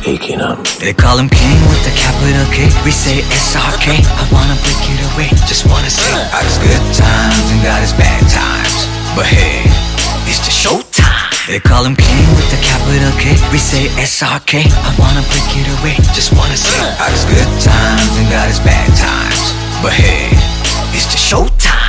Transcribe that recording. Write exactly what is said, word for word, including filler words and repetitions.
aching up. They call him King with the capital K. We say S R K. I wanna break it away. Just wanna say got his good times and got his bad times. But hey, it's just showtime. They call him King with the capital K. We say S R K. I wanna break it away. Just wanna say got his good times and got his bad times. But hey, it's just showtime.